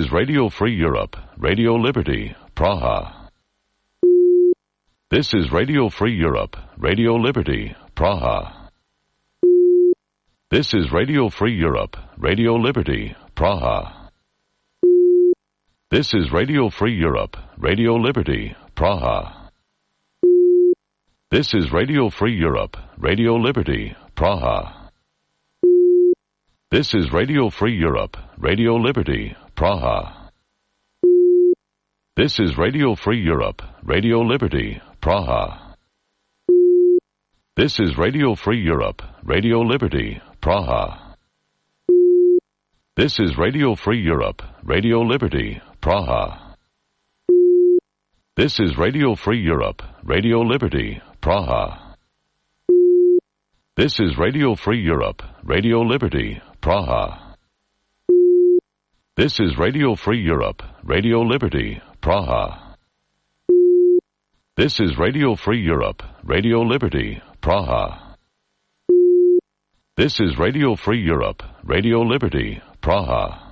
is Radio Free Europe, Radio Liberty, Praha. This is Radio Free Europe, Radio Liberty, Praha. This is Radio Free Europe, Radio Liberty, Praha. This is Radio Free Europe, Radio Liberty, Praha. This is Radio Free Europe, Radio Liberty, Praha. This is Radio Free Europe, Radio Liberty, Praha. This is Radio Free Europe, Radio Liberty, Praha. This is Radio Free Europe, Radio Liberty, Praha. This is Radio Free Europe, Radio Liberty, Praha. This is Radio Free Europe, Radio Liberty, Praha. This is Radio Free Europe, Radio Liberty, Praha. This is Radio Free Europe, Radio Liberty, Praha. This is Radio Free Europe, Radio Liberty, Praha. This is Radio Free Europe, Radio Liberty, Praha.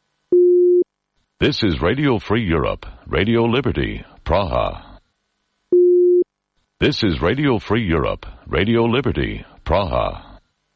This is Radio Free Europe, Radio Liberty, Praha. This is Radio Free Europe, Radio Liberty, Praha.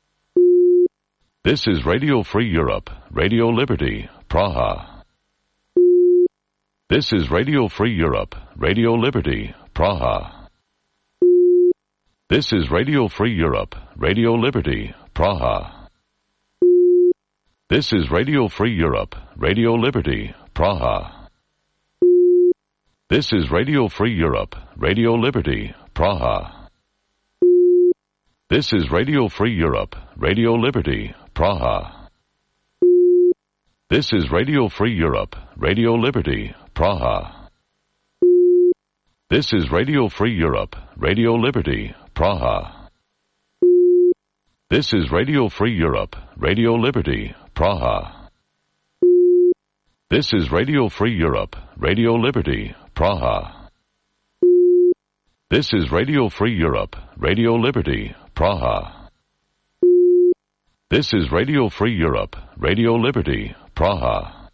This is Radio Free Europe, Radio Liberty, Praha. This is Radio Free Europe, Radio Liberty, Praha. This is Radio Free Europe, Radio Liberty, Praha. This is Radio Free Europe, Radio Liberty, Praha. This is Radio Free Europe, Radio Liberty, Praha. This is Radio Free Europe, Radio Liberty, Praha. This is Radio Free Europe, Radio Liberty, Praha. This is Radio Free Europe, Radio Liberty, Praha. This is Radio Free Europe, Radio Liberty, Praha. This is Radio Free Europe, Radio Liberty, Praha. This is Radio Free Europe, Radio Liberty, Praha. This is Radio Free Europe, Radio Liberty, Praha.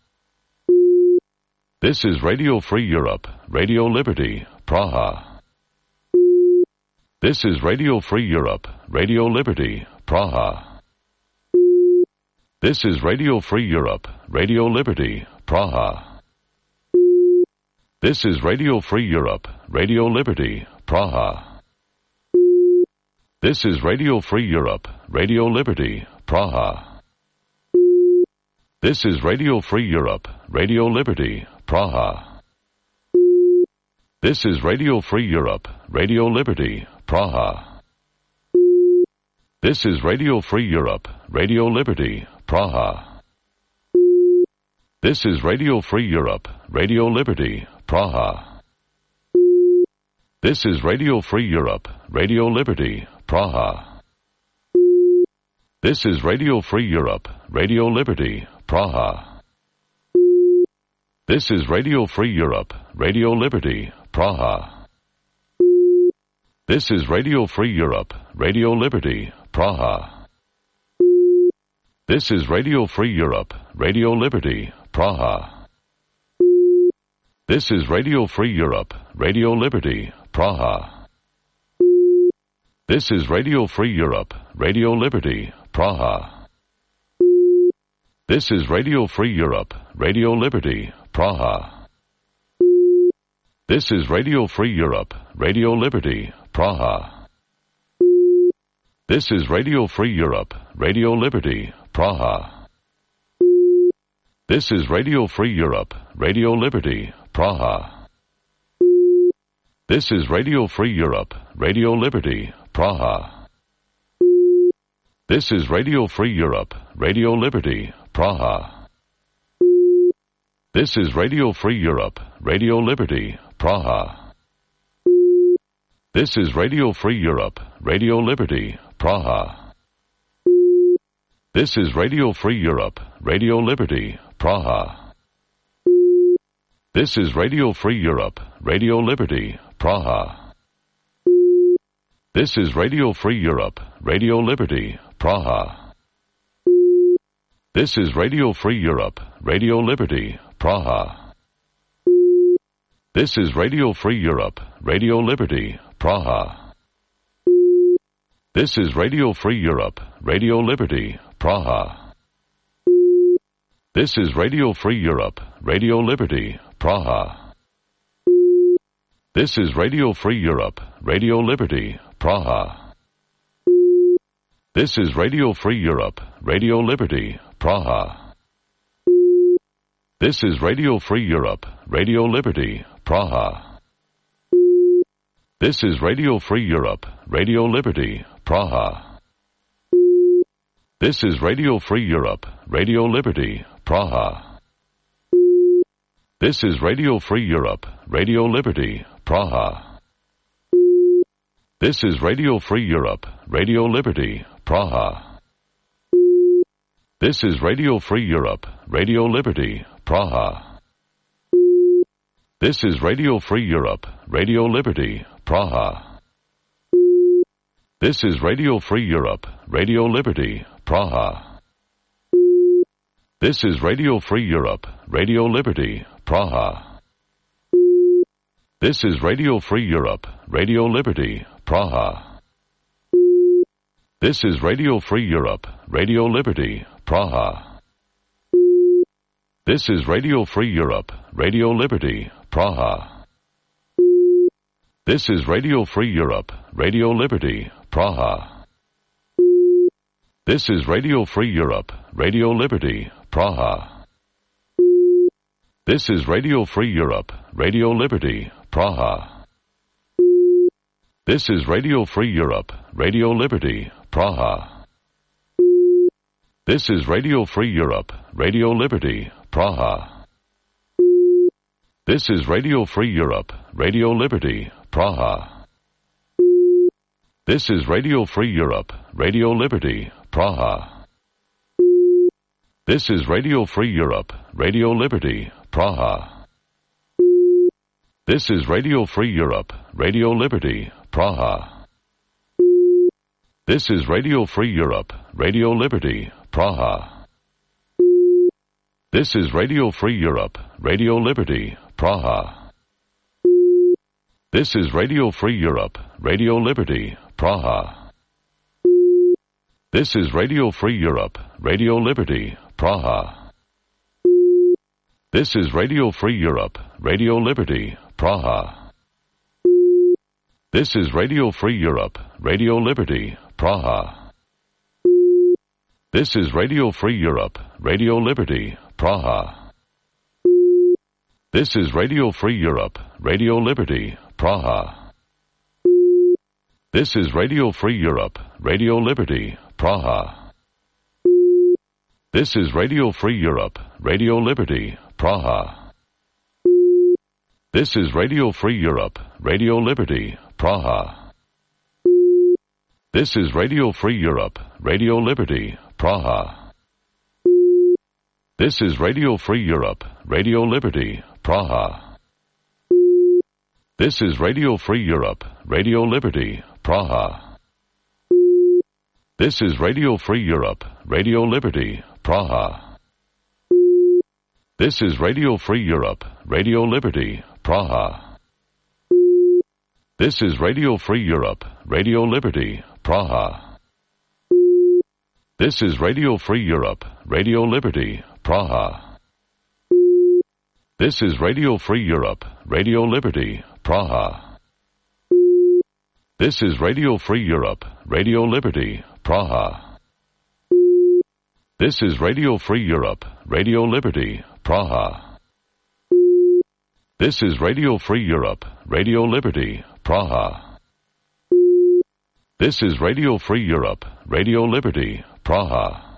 This is Radio Free Europe, Radio Liberty, Praha. This is Radio Free Europe, Radio Liberty, Praha. This is Radio Free Europe, Radio Liberty, Praha. This is Radio Free Europe, Radio Liberty, Praha. This is Radio Free Europe, Radio Liberty, Praha. This is Radio Free Europe, Radio Liberty, Praha. This is Radio Free Europe, Radio Liberty, Praha. This is Radio Free Europe, Radio Liberty, Praha. This is Radio Free Europe, Radio Liberty, Praha. This is Radio Free Europe, Radio Liberty, Praha. This is Radio Free Europe, Radio Liberty, Praha. This is Radio Free Europe, Radio Liberty, Praha. This is Radio Free Europe, Radio Liberty, Praha. This is Radio Free Europe, Radio Liberty, Praha. This is Radio Free Europe, Radio Liberty, Praha. This is Radio Free Europe, Radio Liberty, Praha. This is Radio Free Europe, Radio Liberty, Praha. This is Radio Free Europe, Radio Liberty, Praha. This is Radio Free Europe, Radio Liberty, Praha. This is Radio Free Europe, Radio Liberty, Praha. This is Radio Free Europe, Radio Liberty, Praha. This is Radio Free Europe, Radio Liberty, Praha. This is Radio Free Europe, Radio Liberty, Praha. This is Radio Free Europe, Radio Liberty, Praha. This is Radio Free Europe, Radio Liberty, Praha. This is Radio Free Europe, Radio Liberty, Praha. This is Radio Free Europe, Radio Liberty, Praha. This is Radio Free Europe, Radio Liberty, Praha. This is Radio Free Europe, Radio Liberty, Praha. This is Radio Free Europe, Radio Liberty, Praha. This is Radio Free Europe, Radio Liberty, Praha. This is Radio Free Europe, Radio Liberty, Praha. This is Radio Free Europe, Radio Liberty, Praha. This is Radio Free Europe, Radio Liberty, Praha. This is Radio Free Europe, Radio Liberty, Praha. This is Radio Free Europe, Radio Liberty, Praha. This is Radio Free Europe, Radio Liberty, Praha. This is Radio Free Europe, Radio Liberty, Praha. This is Radio Free Europe, Radio Liberty, Praha. This is Radio Free Europe, Radio Liberty, Praha. This is Radio Free Europe, Radio Liberty, Praha. This is Radio Free Europe, Radio Liberty, Praha. This is Radio Free Europe, Radio Liberty, Praha. This is Radio Free Europe, Radio Liberty, Praha. This is Radio Free Europe, Radio Liberty, Praha. This is Radio Free Europe, Radio Liberty, Praha. This is Radio Free Europe, Radio Liberty, Praha. This is Radio Free Europe, Radio Liberty, Praha. This is Radio Free Europe, Radio Liberty, Praha. This is Radio Free Europe, Radio Liberty, Praha. This is Radio Free Europe, Radio Liberty, Praha. This is Radio Free Europe, Radio Liberty, Praha. This is Radio Free Europe, Radio Liberty, Praha. This is Radio Free Europe, Radio Liberty, Praha. This is Radio Free Europe, Radio Liberty, Praha. This is Radio Free Europe, Radio Liberty, Praha. This is Radio Free Europe, Radio Liberty, Praha. This is Radio Free Europe, Radio Liberty, Praha. This is Radio Free Europe, Radio Liberty, Praha. This is Radio Free Europe, Radio Liberty, Praha. This is Radio Free Europe, Radio Liberty, Praha. This is Radio Free Europe, Radio Liberty, Praha. This is Radio Free Europe, Radio Liberty, Praha. This is Radio Free Europe, Radio Liberty, Praha. This is Radio Free Europe, Radio Liberty, Praha. This is Radio Free Europe, Radio Liberty, Praha. This is Radio Free Europe, Radio Liberty, Praha. This is Radio Free Europe, Radio Liberty, Praha. This is Radio Free Europe, Radio Liberty, Praha. This is Radio Free Europe, Radio Liberty, Praha. This is Radio Free Europe, Radio Liberty, Praha. This is Radio Free Europe, Radio Liberty, Praha. This is Radio Free Europe, Radio Liberty, Praha. This is Radio Free Europe, Radio Liberty, Praha. This is Radio Free Europe, Radio Liberty, Praha. This is Radio Free Europe, Radio Liberty, Praha. This is Radio Free Europe, Radio Liberty, Praha.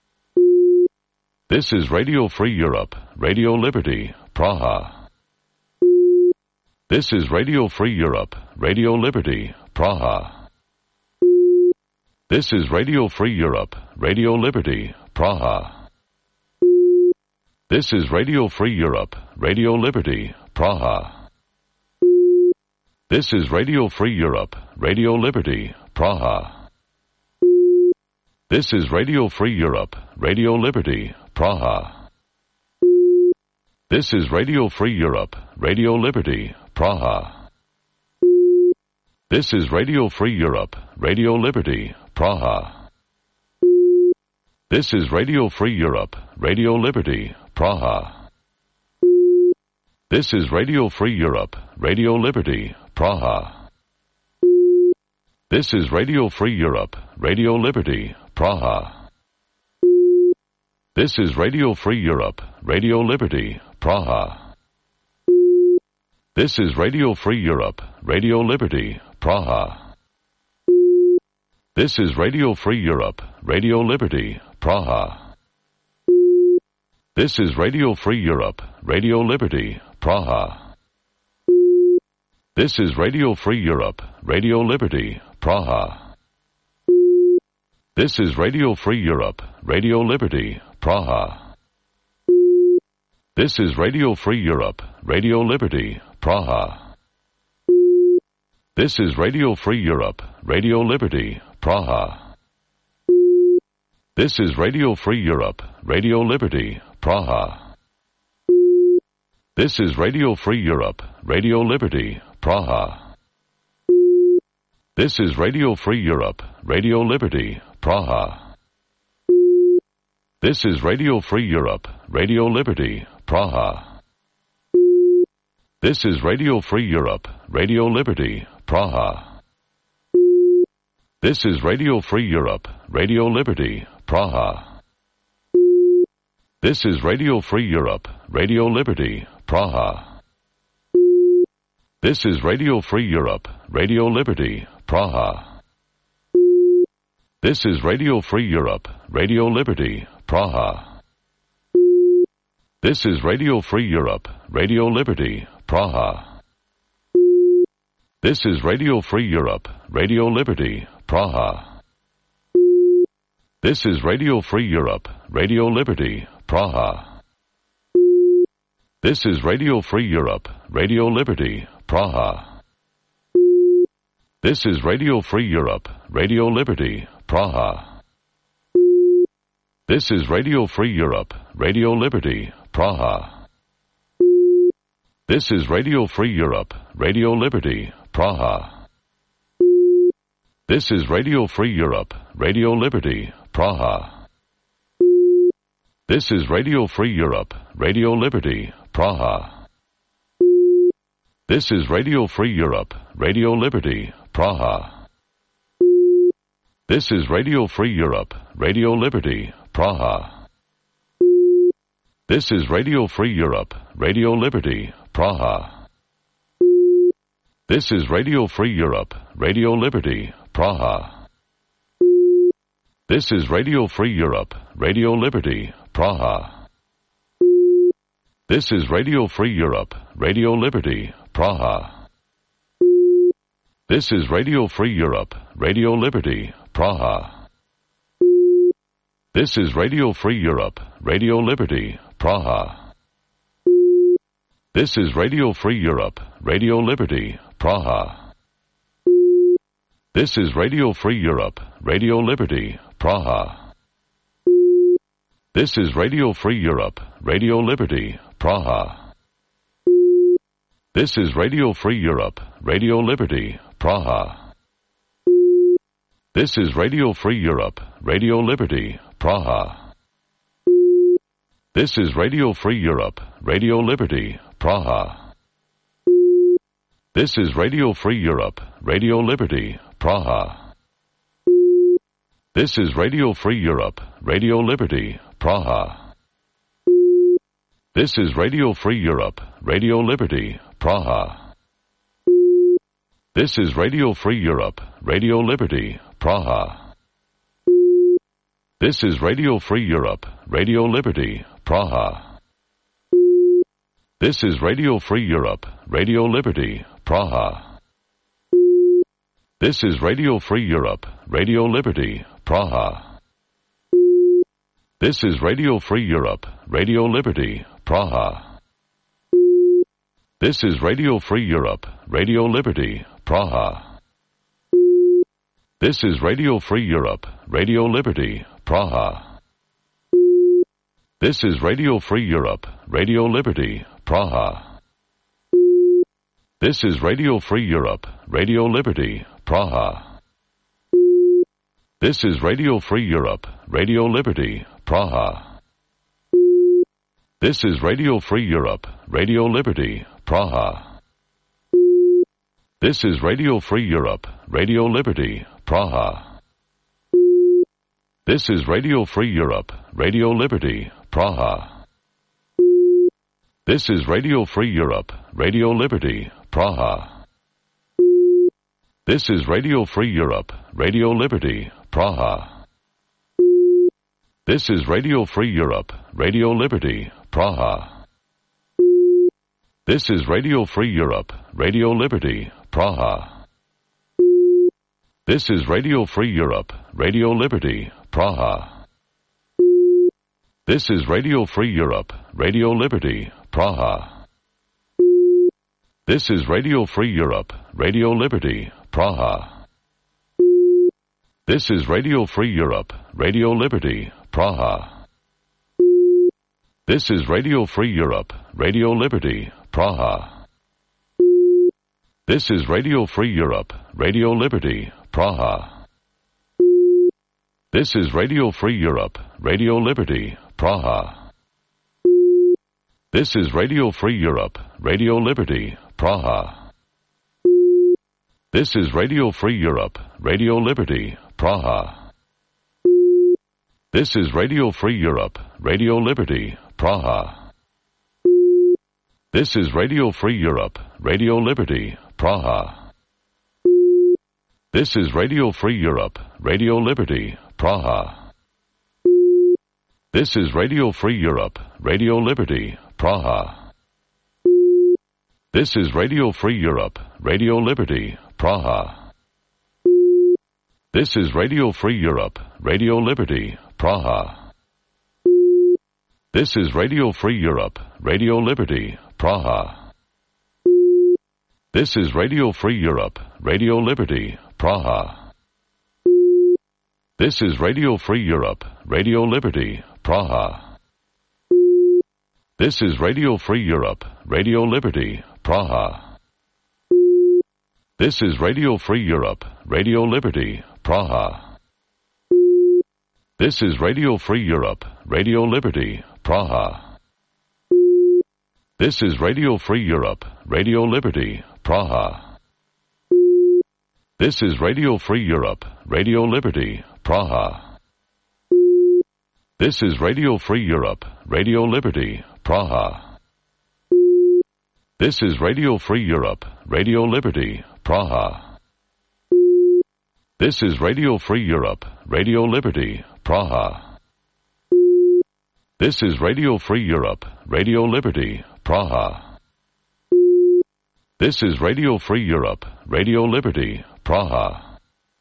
This is Radio Free Europe, Radio Liberty, Praha. This is Radio Free Europe, Radio Liberty, Praha. This is Radio Free Europe, Radio Liberty, Praha. This is Radio Free Europe, Radio Liberty, Praha. This is Radio Free Europe, Radio Liberty, Praha. This is Radio Free Europe, Radio Liberty, Praha. This is Radio Free Europe, Radio Liberty, Praha. This is Radio Free Europe, Radio Liberty, Praha. This is Radio Free Europe, Radio Liberty, Praha. This is Radio Free Europe, Radio Liberty, Praha. This is Radio Free Europe, Radio Liberty, Praha. This is Radio Free Europe, Radio Liberty, Praha. This is Radio Free Europe, Radio Liberty, Praha. This is Radio Free Europe, Radio Liberty, Praha. This is Radio Free Europe, Radio Liberty, Praha. This is Radio Free Europe, Radio Liberty, Praha. This is Radio Free Europe, Radio Liberty, Praha. This is Radio Free Europe, Radio Liberty, Praha. This is Radio Free Europe, Radio Liberty, Praha. This is Radio Free Europe, Radio Liberty, Praha. This is Radio Free Europe, Radio Liberty, Praha. This is Radio Free Europe, Radio Liberty, Praha. This is Radio Free Europe, Radio Liberty, Praha. This is Radio Free Europe, Radio Liberty, Praha. This is Radio Free Europe, Radio Liberty, Praha. This is Radio Free Europe, Radio Liberty, Praha. This is Radio Free Europe, Radio Liberty, Praha. This is Radio Free Europe, Radio Liberty, Praha. This is Radio Free Europe, Radio Liberty, Praha. This is Radio Free Europe, Radio Liberty, Praha. This is Radio Free Europe, Radio Liberty, Praha. This is Radio Free Europe, Radio Liberty, Praha. This is Radio Free Europe, Radio Liberty, Praha. This is Radio Free Europe, Radio Liberty, Praha. This is Radio Free Europe, Radio Liberty, Praha. This is Radio Free Europe, Radio Liberty, Praha. This is Radio Free Europe, Radio Liberty, Praha. This is Radio Free Europe, Radio Liberty, Praha. This is Radio Free Europe, Radio Liberty, Praha. This is Radio Free Europe, Radio Liberty, Praha. This is Radio Free Europe, Radio Liberty, Praha. This is Radio Free Europe, Radio Liberty, Praha. This is Radio Free Europe, Radio Liberty, Praha. This is Radio Free Europe, Radio Liberty, Praha. This is Radio Free Europe, Radio Liberty, Praha. This is Radio Free Europe, Radio Liberty, Praha. This is Radio Free Europe, Radio Liberty, Praha. This is Radio Free Europe, Radio Liberty, Praha. This is Radio Free Europe, Radio Liberty, Praha. This is Radio Free Europe, Radio Liberty, Praha. This is Radio Free Europe, Radio Liberty, Praha. This is Radio Free Europe, Radio Liberty, Praha. This is Radio Free Europe, Radio Liberty, Praha. This is Radio Free Europe, Radio Liberty, Praha. This is Radio Free Europe, Radio Liberty, Praha. This is Radio Free Europe, Radio Liberty, Praha. This is Radio Free Europe, Radio Liberty, Praha. This is Radio Free Europe, Radio Liberty, Praha. This is Radio Free Europe, Radio Liberty, Praha. This is Radio Free Europe, Radio Liberty, Praha. This is Radio Free Europe, Radio Liberty, Praha. This is Radio Free Europe, Radio Liberty, Praha. This is Radio Free Europe, Radio Liberty, Praha. This is Radio Free Europe, Radio Liberty, Praha. This is Radio Free Europe, Radio Liberty, Praha. This is Radio Free Europe, Radio Liberty, Praha. This is Radio Free Europe, Radio Liberty, Praha. This is Radio Free Europe, Radio Liberty, Praha. This is Radio Free Europe, Radio Liberty, Praha. This is Radio Free Europe, Radio Liberty, Praha. This is Radio Free Europe, Radio Liberty, Praha. This is Radio Free Europe, Radio Liberty, Praha. This is Radio Free Europe, Radio Liberty, Praha. This is Radio Free Europe, Radio Liberty, Praha. This is Radio Free Europe, Radio Liberty, Praha. This is Radio Free Europe, Radio Liberty, Praha. This is Radio Free Europe, Radio Liberty, Praha. This is Radio Free Europe, Radio Liberty, Praha. This is Radio Free Europe, Radio Liberty, Praha. This is Radio Free Europe, Radio Liberty, Praha. This is Radio Free Europe, Radio Liberty, Praha. This is Radio Free Europe, Radio Liberty, Praha. This is Radio Free Europe, Radio Liberty, Praha. This is Radio Free Europe, Radio Liberty, Praha. This is Radio Free Europe, Radio Liberty, Praha. This is Radio Free Europe, Radio Liberty, Praha. This is Radio Free Europe, Radio Liberty, Praha. This is Radio Free Europe, Radio Liberty, Praha. This is Radio Free Europe, Radio Liberty, Praha. This is Radio Free Europe, Radio Liberty, Praha. This is Radio Free Europe, Radio Liberty, Praha. This is Radio Free Europe, Radio Liberty, Praha. This is Radio Free Europe, Radio Liberty, Praha. This is Radio Free Europe, Radio Liberty, Praha. This is Radio Free Europe, Radio Liberty, Praha. This is Radio Free Europe, Radio Liberty, Praha. This is Radio Free Europe, Radio Liberty, Praha. This is Radio Free Europe, Radio Liberty, Praha. This is Radio Free Europe, Radio Liberty, Praha.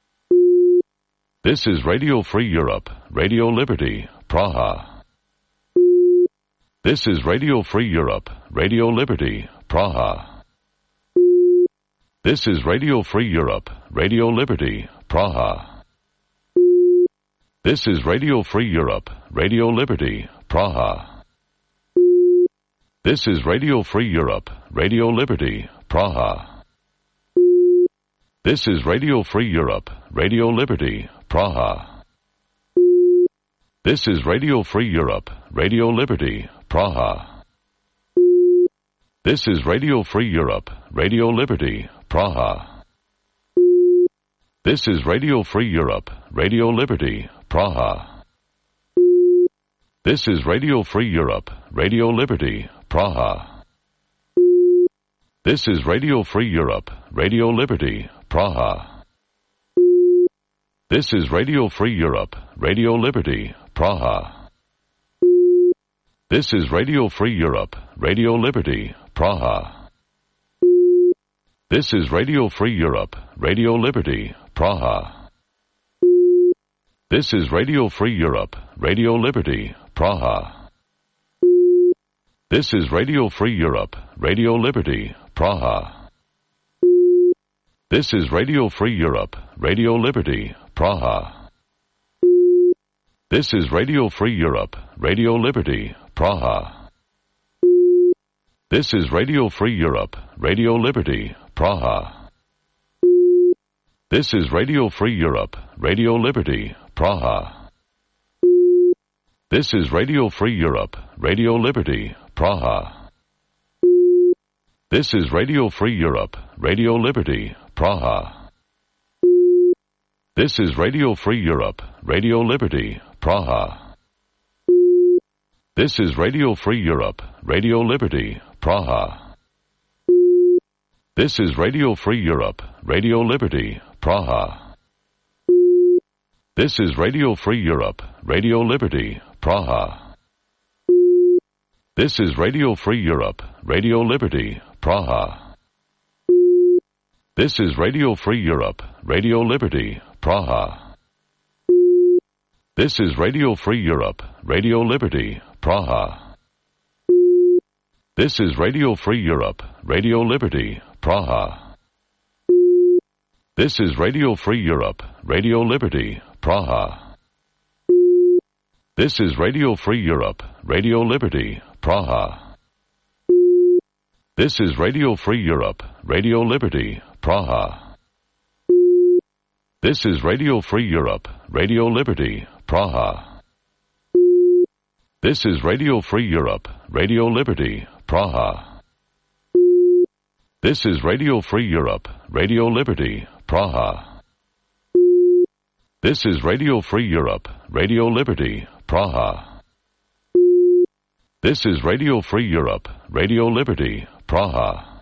This is Radio Free Europe, Radio Liberty, Praha. This is Radio Free Europe, Radio Liberty, Praha. This is Radio Free Europe, Radio Liberty, Praha. This is Radio Free Europe, Radio Liberty, Praha. This is Radio Free Europe, Radio Liberty, Praha. This is Radio Free Europe, Radio Liberty, Praha. This is Radio Free Europe, Radio Liberty, Praha. This is Radio Free Europe, Radio Liberty, Praha. This is Radio Free Europe, Radio Liberty, Praha. This is Radio Free Europe, Radio Liberty, Praha. This is Radio Free Europe, Radio Liberty, Praha. This is Radio Free Europe, Radio Liberty, Praha. This is Radio Free Europe, Radio Liberty, Praha. This is Radio Free Europe, Radio Liberty, Praha. This is Radio Free Europe, Radio Liberty, Praha. This is Radio Free Europe, Radio Liberty, Praha. This is Radio Free Europe, Radio Liberty, Praha. This is Radio Free Europe, Radio Liberty, Praha. This is Radio Free Europe, Radio Liberty, Praha. This is Radio Free Europe, Radio Liberty, Praha. This is Radio Free Europe, Radio Liberty, Praha. This is Radio Free Europe, Radio Liberty, Praha. This is Radio Free Europe, Radio Liberty, Praha. This is Radio Free Europe, Radio Liberty, Praha. This is Radio Free Europe, Radio Liberty, Praha. This is Radio Free Europe, Radio Liberty, Praha. This is Radio Free Europe, Radio Liberty, Praha. This is Radio Free Europe, Radio Liberty, Praha. This is Radio Free Europe, Radio Liberty, Praha. This is Radio Free Europe, Radio Liberty, Praha. This is Radio Free Europe, Radio Liberty, Praha. This is Radio Free Europe, Radio Liberty, Praha. This is Radio Free Europe, Radio Liberty, Praha. This is Radio Free Europe, Radio Liberty, Praha. This is Radio Free Europe, Radio Liberty, Praha. This is Radio Free Europe, Radio Liberty, Praha. This is Radio Free Europe, Radio Liberty, Praha. This is Radio Free Europe, Radio Liberty, Praha.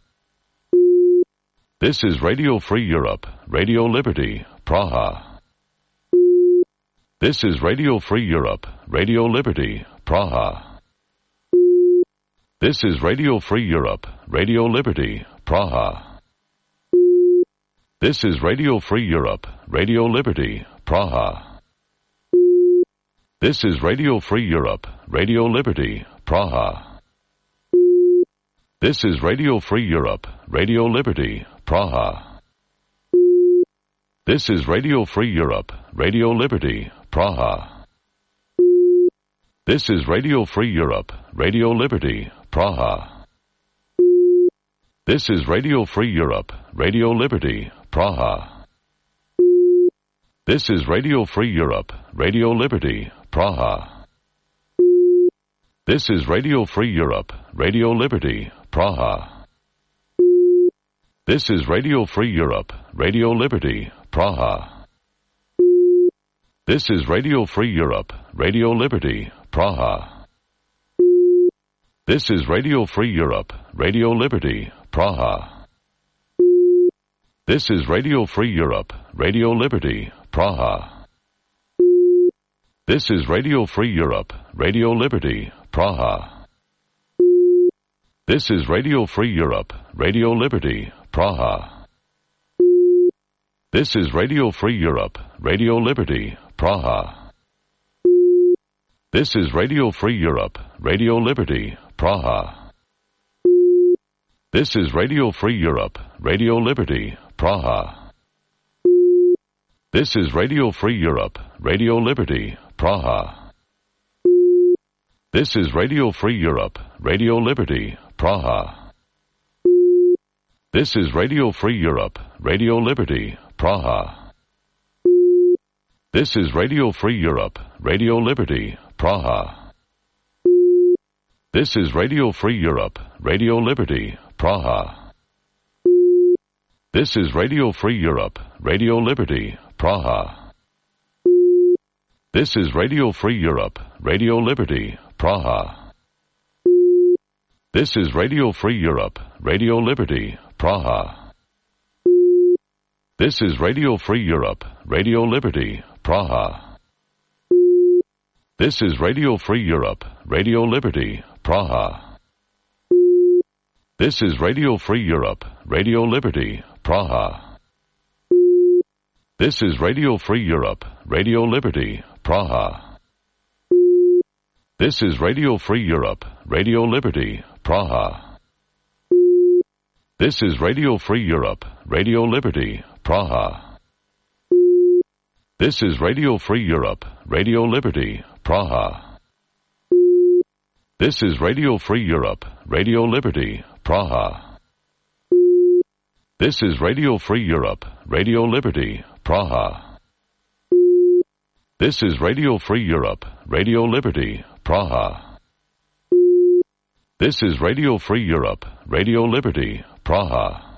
This is Radio Free Europe, Radio Liberty, Praha. This is Radio Free Europe, Radio Liberty, Praha. This is Radio Free Europe, Radio Liberty, Praha. This is Radio Free Europe, Radio Liberty, Praha. This is Radio Free Europe, Radio Liberty, Praha. This is Radio Free Europe, Radio Liberty, Praha. This is Radio Free Europe, Radio Liberty, Praha. This is Radio Free Europe, Radio Liberty, Praha. This is Radio Free Europe, Radio Liberty, Praha. This is Radio Free Europe, Radio Liberty, Praha. This is Radio Free Europe, Radio Liberty, Praha. This is Radio Free Europe, Radio Liberty, Praha. This is Radio Free Europe, Radio Liberty, Praha. This is Radio Free Europe, Radio Liberty, Praha. This is Radio Free Europe, Radio Liberty, Praha. This is Radio Free Europe, Radio Liberty, Praha. This is Radio Free Europe, Radio Liberty, Praha. This is Radio Free Europe, Radio Liberty, Praha. This is Radio Free Europe, Radio Liberty, Praha. This is Radio Free Europe, Radio Liberty, Praha. This is Radio Free Europe, Radio Liberty, Praha. This is Radio Free Europe, Radio Liberty, Praha. This is Radio Free Europe, Radio Liberty, Praha. This is Radio Free Europe, Radio Liberty, Praha. This is Radio Free Europe, Radio Liberty, Praha. This is Radio Free Europe, Radio Liberty, Praha. This is Radio Free Europe, Radio Liberty, Praha. This is Radio Free Europe, Radio Liberty, Praha. This is Radio Free Europe, Radio Liberty, Praha. This is Radio Free Europe, Radio Liberty, Praha. This is Radio Free Europe, Radio Liberty, Praha. This is Radio Free Europe, Radio Liberty, Praha. This is Radio Free Europe, Radio Liberty, Praha. This is Radio Free Europe, Radio Liberty, Praha. This is Radio Free Europe, Radio Liberty, Praha. This is Radio Free Europe, Radio Liberty, Praha. This is Radio Free Europe, Radio Liberty, Praha. This is Radio Free Europe, Radio Liberty, Praha. This is Radio Free Europe, Radio Liberty, Praha.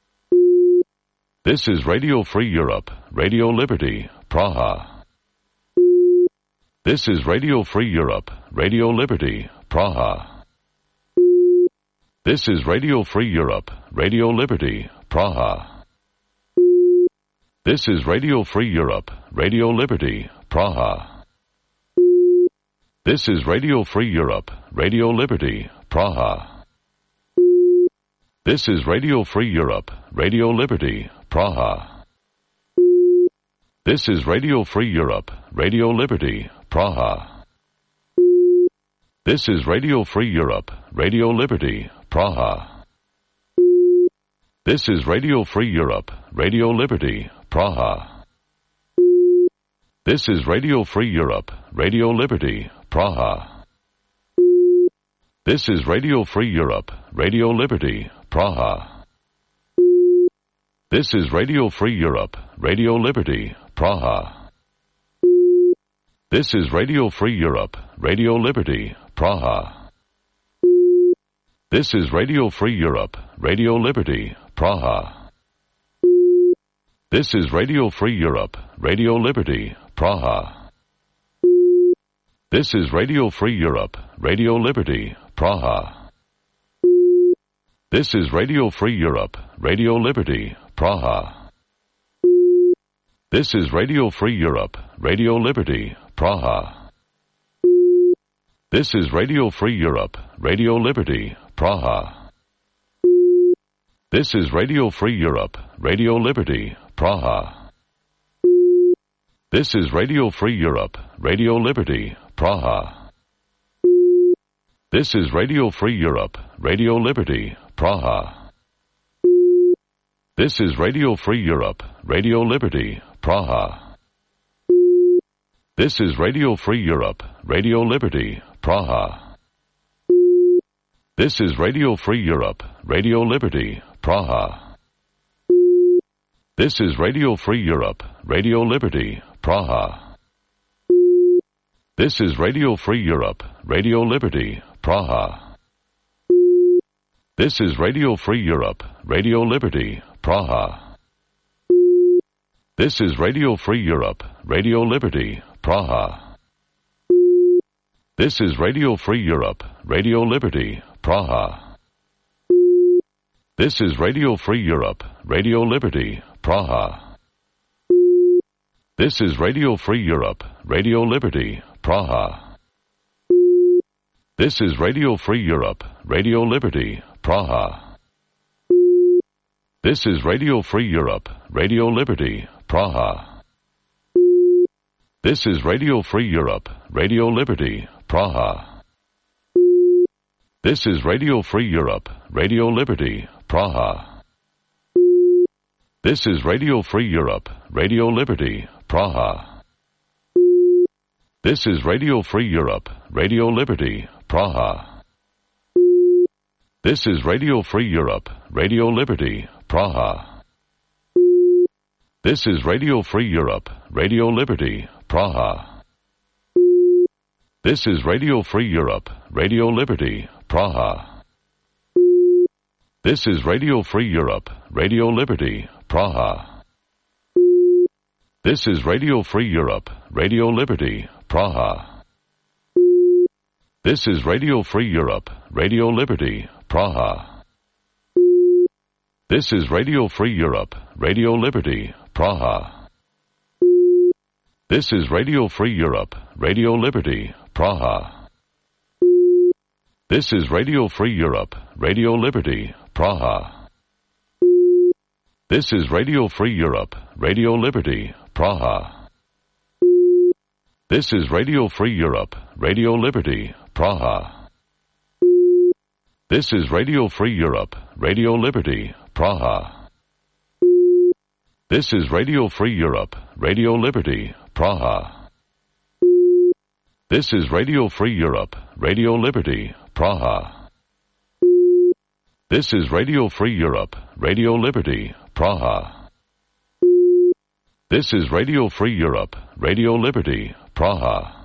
This is Radio Free Europe, Radio Liberty, Praha. This is Radio Free Europe, Radio Liberty, Praha. This is Radio Free Europe, Radio Liberty, Praha. This is Radio Free Europe, Radio Liberty, Praha. This is Radio Free Europe, Radio Liberty, Praha. This is Radio Free Europe, Radio Liberty, Praha. This is Radio Free Europe, Radio Liberty, Praha. This is Radio Free Europe, Radio Liberty, Praha. This is Radio Free Europe, Radio Liberty, Praha. This is Radio Free Europe, Radio Liberty, Praha. This is Radio Free Europe, Radio Liberty, Praha. This is Radio Free Europe, Radio Liberty, Praha. This is Radio Free Europe, Radio Liberty, Praha. This is Radio Free Europe, Radio Liberty, Praha. This is Radio Free Europe, Radio Liberty, Praha. This is Radio Free Europe, Radio Liberty, Praha. This is Radio Free Europe, Radio Liberty, Praha. This is Radio Free Europe, Radio Liberty, Praha. This is Radio Free Europe, Radio Liberty, Praha. This is Radio Free Europe, Radio Liberty, Praha. This is Radio Free Europe, Radio Liberty, Praha. This is Radio Free Europe, Radio Liberty, Praha. This is Radio Free Europe, Radio Liberty, Praha. This is Radio Free Europe, Radio Liberty, Praha. This is Radio Free Europe, Radio Liberty, Praha. This is Radio Free Europe, Radio Liberty, Praha. This is Radio Free Europe, Radio Liberty, Praha. This is Radio Free Europe, Radio Liberty, Praha. This is Radio Free Europe, Radio Liberty, Praha. This is Radio Free Europe, Radio Liberty, Praha. This is Radio Free Europe, Radio Liberty, Praha. This is Radio Free Europe, Radio Liberty, Praha. This is Radio Free Europe, Radio Liberty, Praha. This is Radio Free Europe, Radio Liberty, Praha. This is Radio Free Europe, Radio Liberty, Praha. This is Radio Free Europe, Radio Liberty, Praha. This is Radio Free Europe, Radio Liberty, Praha. This is Radio Free Europe, Radio Liberty, Praha. This is Radio Free Europe, Radio Liberty, Praha. This is Radio Free Europe, Radio Liberty, Praha. This is Radio Free Europe, Radio Liberty, Praha. This is Radio Free Europe, Radio Liberty, Praha. This is Radio Free Europe, Radio Liberty, Praha. This is Radio Free Europe, Radio Liberty, Praha. This is Radio Free Europe, Radio Liberty, Praha. This is Radio Free Europe, Radio Liberty, Praha. This is Radio Free Europe, Radio Liberty, Praha. This is Radio Free Europe, Radio Liberty, Praha. This is Radio Free Europe, Radio Liberty, Praha. This is Radio Free Europe, Radio Liberty, Praha. This is Radio Free Europe, Radio Liberty, Praha. This is Radio Free Europe, Radio Liberty, Praha. This is Radio Free Europe, Radio Liberty, Praha. This is Radio Free Europe, Radio Liberty, Praha.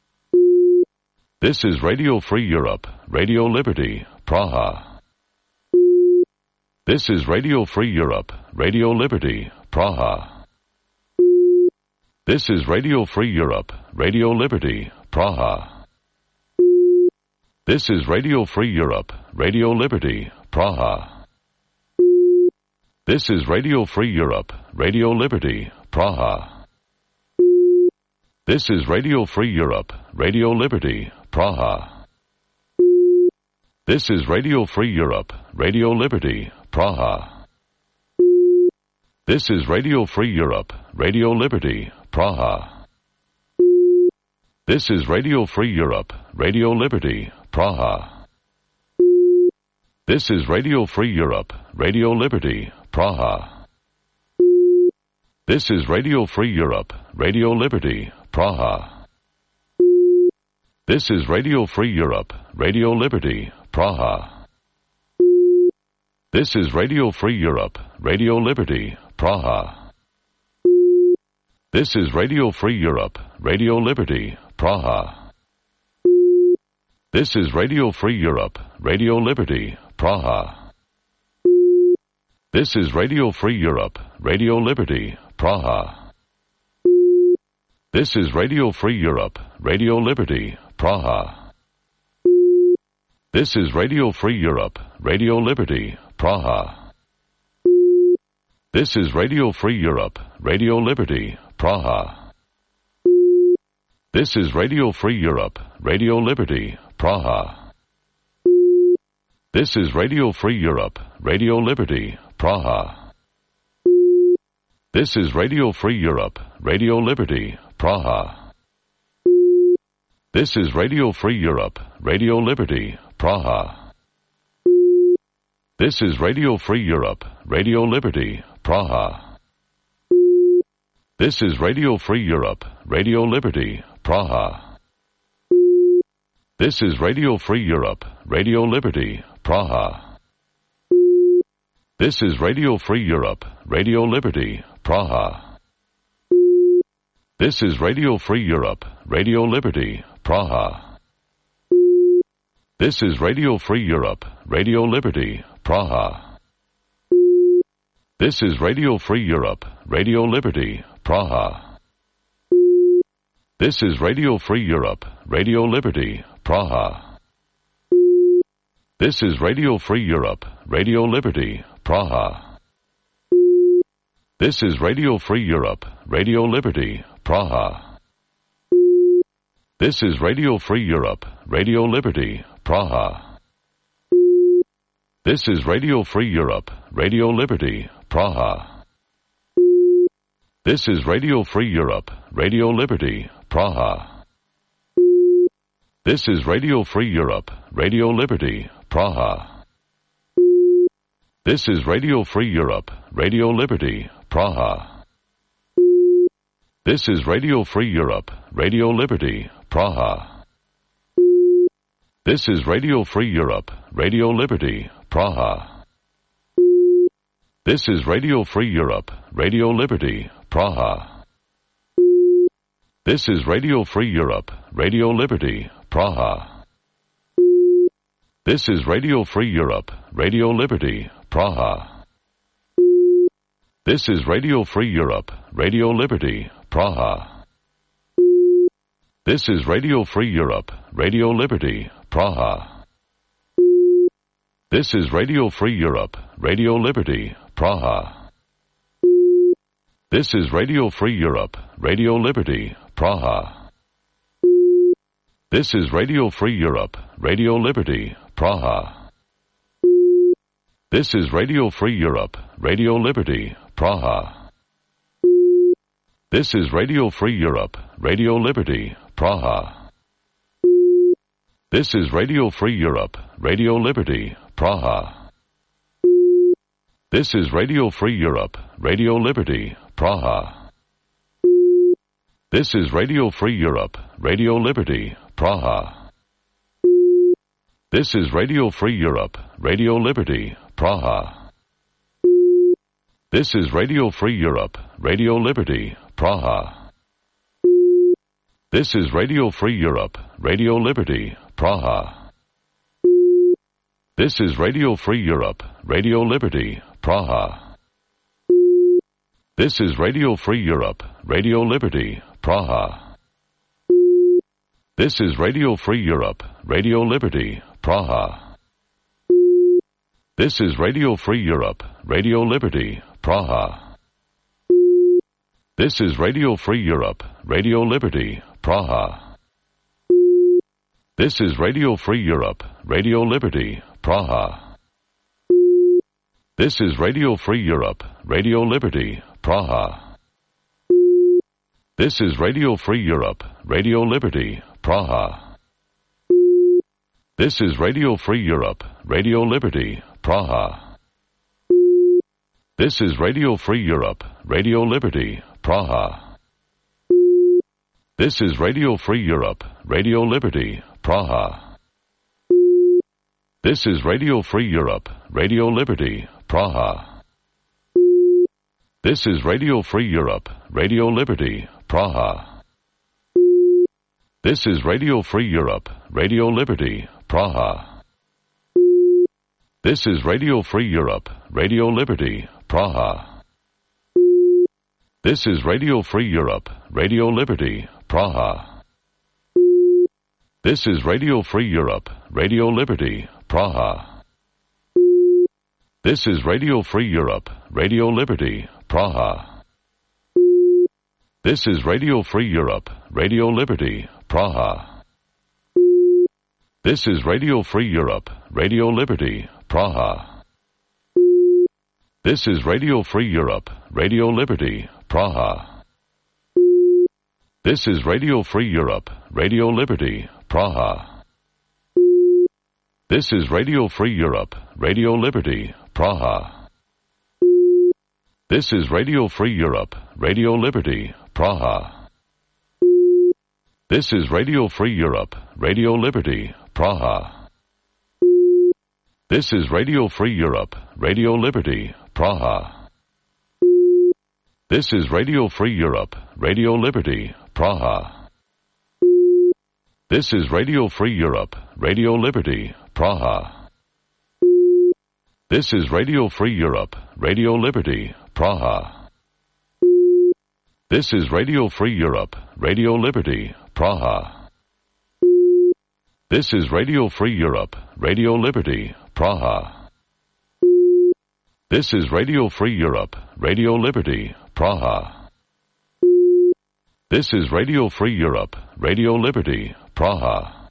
This is Radio Free Europe, Radio Liberty, Praha. This is Radio Free Europe, Radio Liberty, Praha. This is Radio Free Europe, Radio Liberty, Praha. This is Radio Free Europe, Radio Liberty, Praha. This is Radio Free Europe, Radio Liberty, Praha. This is Radio Free Europe, Radio Liberty, Praha. This is Radio Free Europe, Radio Liberty, Praha. This is Radio Free Europe, Radio Liberty, Praha. This is Radio Free Europe, Radio Liberty, Praha. This is Radio Free Europe, Radio Liberty, Praha. This is Radio Free Europe, Radio Liberty, Praha. This is Radio Free Europe, Radio Liberty, Praha. This is Radio Free Europe, Radio Liberty, Praha. This is Radio Free Europe, Radio Liberty, Praha. This is Radio Free Europe, Radio Liberty, Praha. This is Radio Free Europe, Radio Liberty, Praha. This is Radio Free Europe, Radio Liberty, Praha. This is Radio Free Europe, Radio Liberty, Praha. This is Radio Free Europe, Radio Liberty, Praha. This is Radio Free Europe, Radio Liberty, Praha. This is Radio Free Europe, Radio Liberty, Praha. This is Radio Free Europe, Radio Liberty, Praha. This is Radio Free Europe, Radio Liberty, Praha. This is Radio Free Europe, Radio Liberty, Praha. This is Radio Free Europe, Radio Liberty, Praha. This is Radio Free Europe, Radio Liberty, Praha. This is Radio Free Europe, Radio Liberty, Praha. This is Radio Free Europe, Radio Liberty, Praha. This is Radio Free Europe, Radio Liberty, Praha. This is Radio Free Europe, Radio Liberty, Praha. This is Radio Free Europe, Radio Liberty, Praha. This is Radio Free Europe, Radio Liberty, Praha. This is Radio Free Europe, Radio Liberty, Praha. This is Radio Free Europe, Radio Liberty, Praha. This is Radio Free Europe, Radio Liberty, Praha. This is Radio Free Europe, Radio Liberty, Praha. This is Radio Free Europe, Radio Liberty, Praha. This is Radio Free Europe, Radio Liberty, Praha. This is Radio Free Europe, Radio Liberty, Praha. This is Radio Free Europe, Radio Liberty, Praha. This is Radio Free Europe, Radio Liberty, Praha. This is Radio Free Europe, Radio Liberty, Praha. This is Radio Free Europe, Radio Liberty, Praha. This is Radio Free Europe, Radio Liberty, Praha. This is Radio Free Europe, Radio Liberty, Praha. This is Radio Free Europe, Radio Liberty, Praha. This is Radio Free Europe, Radio Liberty, Praha. This is Radio Free Europe, Radio Liberty, Praha. This is Radio Free Europe, Radio Liberty, Praha. This is Radio Free Europe, Radio Liberty, Praha. This is Radio Free Europe, Radio Liberty, Praha. This is Radio Free Europe, Radio Liberty, Praha. This is Radio Free Europe, Radio Liberty, Praha. This is Radio Free Europe, Radio Liberty, Praha. This is Radio Free Europe, Radio Liberty, Praha. This is Radio Free Europe, Radio Liberty, Praha. This is Radio Free Europe, Radio Liberty, Praha. This is Radio Free Europe, Radio Liberty, Praha. This is Radio Free Europe, Radio Liberty, Praha. This is Radio Free Europe, Radio Liberty, Praha. This is Radio Free Europe, Radio Liberty, Praha. This is Radio Free Europe, Radio Liberty, Praha. This is Radio Free Europe, Radio Liberty, Praha. This is Radio Free Europe, Radio Liberty, Praha. This is Radio Free Europe, Radio Liberty, Praha. This is Radio Free Europe, Radio Liberty, Praha. This is Radio Free Europe, Radio Liberty, Praha. This is Radio Free Europe, Radio Liberty, Praha. This is Radio Free Europe, Radio Liberty, Praha. This is Radio Free Europe, Radio Liberty, Praha. This is Radio Free Europe, Radio Liberty, Praha. This is Radio Free Europe, Radio Liberty, Praha. This is Radio Free Europe, Radio Liberty, Praha. This is Radio Free Europe, Radio Liberty, Praha. This is Radio Free Europe, Radio Liberty, Praha. This is Radio Free Europe, Radio Liberty, Praha. This is Radio Free Europe, Radio Liberty, Praha. This is Radio Free Europe, Radio Liberty, Praha. This is Radio Free Europe, Radio Liberty, Praha. This is Radio Free Europe, Radio Liberty, Praha. This is Radio Free Europe, Radio Liberty, Praha. This is Radio Free Europe, Radio Liberty, Praha. This is Radio Free Europe, Radio Liberty, Praha. This is Radio Free Europe, Radio Liberty, Praha. This is Radio Free Europe, Radio Liberty, Praha. This is Radio Free Europe, Radio Liberty, Praha. This is Radio Free Europe, Radio Liberty, Praha. This is Radio Free Europe, Radio Liberty, Praha. This is Radio Free Europe, Radio Liberty, Praha.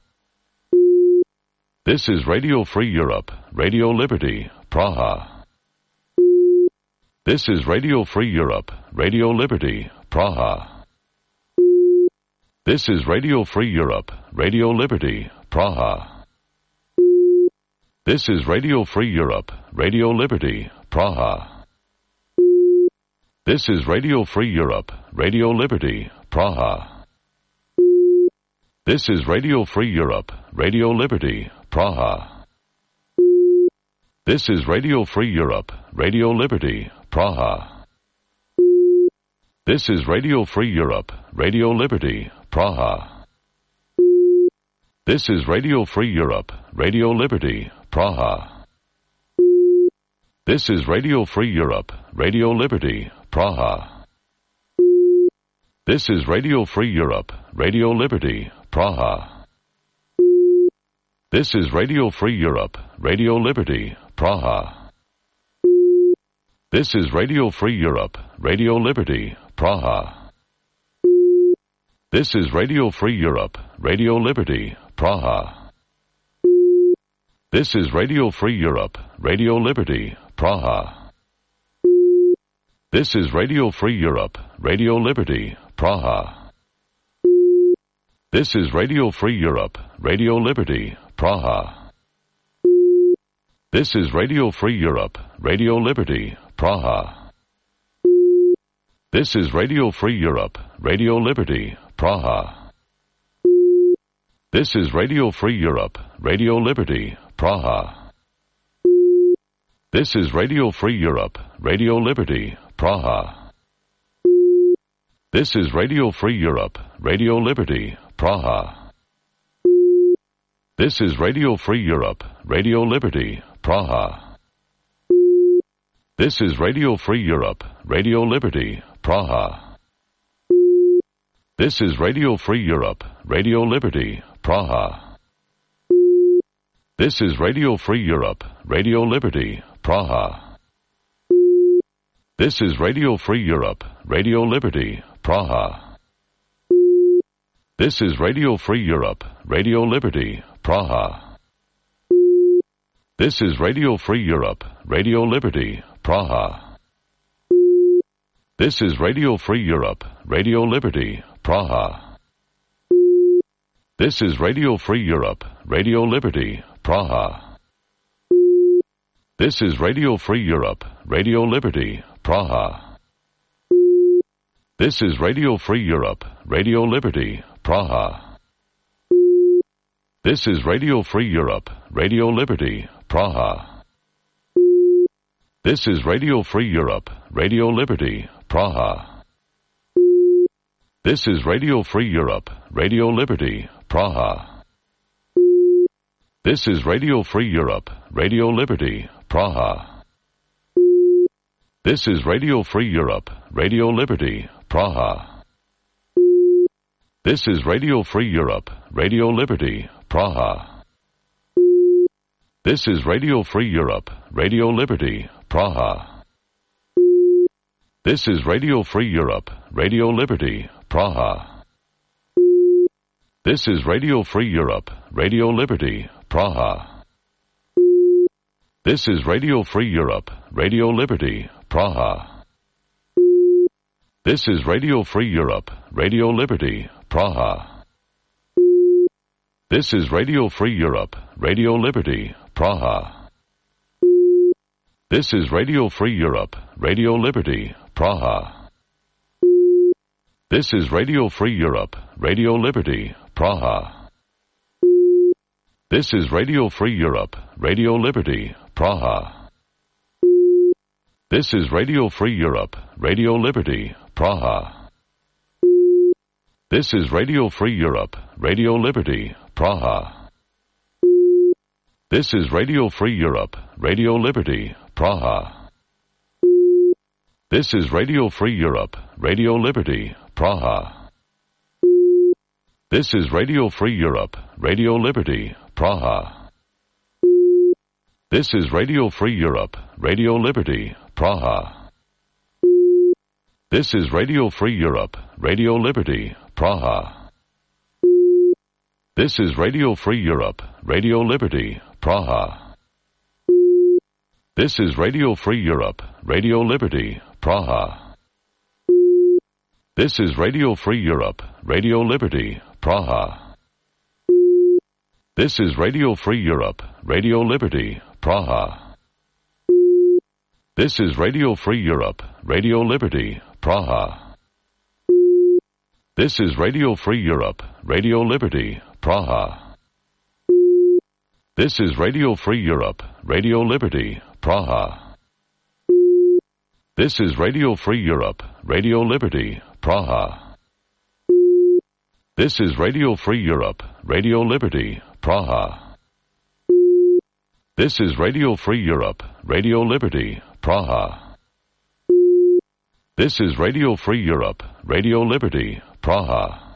This is Radio Free Europe, Radio Liberty, Praha. This is Radio Free Europe, Radio Liberty, Praha. This is Radio Free Europe, Radio Liberty, Praha. This is Radio Free Europe, Radio Liberty, Praha. This is Radio Free Europe, Radio Liberty, Praha. This is Radio Free Europe, Radio Liberty, Praha. This is Radio Free Europe, Radio Liberty, Praha. This is Radio Free Europe, Radio Liberty, Praha. This is Radio Free Europe, Radio Liberty, Praha. This is Radio Free Europe, Radio Liberty, Praha. This is Radio Free Europe, Radio Liberty, Praha. This is Radio Free Europe, Radio Liberty, Praha. This is Radio Free Europe, Radio Liberty, Praha. This is Radio Free Europe, Radio Liberty, Praha. This is Radio Free Europe, Radio Liberty, Praha. This is Radio Free Europe, Radio Liberty, Praha. This is Radio Free Europe, Radio Liberty, Praha. This is Radio Free Europe, Radio Liberty, Praha. This is Radio Free Europe, Radio Liberty, Praha. This is Radio Free Europe, Radio Liberty, Praha. This is Radio Free Europe, Radio Liberty, Praha. This is Radio Free Europe, Radio Liberty, Praha. This is Radio Free Europe, Radio Liberty, Praha. This is Radio Free Europe, Radio Liberty, Praha. This is Radio Free Europe, Radio Liberty, Praha. This is Radio Free Europe, Radio Liberty, Praha. This is Radio Free Europe, Radio Liberty, Praha. This is Radio Free Europe, Radio Liberty, Praha. This is Radio Free Europe, Radio Liberty, Praha. This is Radio Free Europe, Radio Liberty, Praha. This is Radio Free Europe, Radio Liberty, Praha. This is Radio Free Europe, Radio Liberty, Praha. This is Radio Free Europe, Radio Liberty, Praha. This is Radio Free Europe, Radio Liberty, Praha. This is Radio Free Europe, Radio Liberty, Praha. This is Radio Free Europe, Radio Liberty, Praha. This is Radio Free Europe, Radio Liberty, Praha. This is Radio Free Europe, Radio Liberty, Praha. This is Radio Free Europe, Radio Liberty, Praha. This is Radio Free Europe, Radio Liberty, Praha. This is Radio Free Europe, Radio Liberty, Praha. This is Radio Free Europe, Radio Liberty, Praha. This is Radio Free Europe, Radio Liberty, Praha. This is Radio Free Europe, Radio Liberty, Praha. This is Radio Free Europe, Radio Liberty, Praha. This is Radio Free Europe, Radio Liberty, Praha. This is Radio Free Europe, Radio Liberty, Praha. This is Radio Free Europe, Radio Liberty, Praha. This is Radio Free Europe, Radio Liberty, Praha. This is Radio Free Europe, Radio Liberty, Praha. This is Radio Free Europe, Radio Liberty, Praha. This is Radio Free Europe, Radio Liberty, Praha. This is Radio Free Europe, Radio Liberty, Praha. This is Radio Free Europe, Radio Liberty, Praha. This is Radio Free Europe, Radio Liberty, Praha. This is Radio Free Europe, Radio Liberty, Praha. This is Radio Free Europe, Radio Liberty, Praha. This is Radio Free Europe, Radio Liberty, Praha. This is Radio Free Europe, Radio Liberty, Praha. This is Radio Free Europe, Radio Liberty, Praha. This is Radio Free Europe, Radio Liberty, Praha. This is Radio Free Europe, Radio Liberty, Praha. This is Radio Free Europe, Radio Liberty, Praha. This is Radio Free Europe, Radio Liberty, Praha. This is Radio Free Europe, Radio Liberty, Praha. This is Radio Free Europe, Radio Liberty, Praha.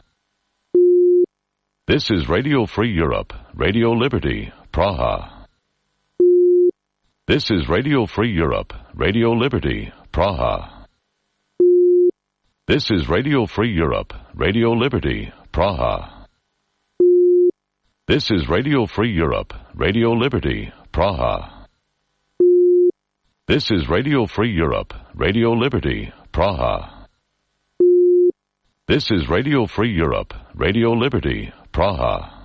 This is Radio Free Europe, Radio Liberty, Praha. This is Radio Free Europe, Radio Liberty, Praha. This is Radio Free Europe, Radio Liberty, Praha. This is Radio Free Europe, Radio Liberty, Praha. This is Radio Free Europe, Radio Liberty, Praha. This is Radio Free Europe, Radio Liberty, Praha.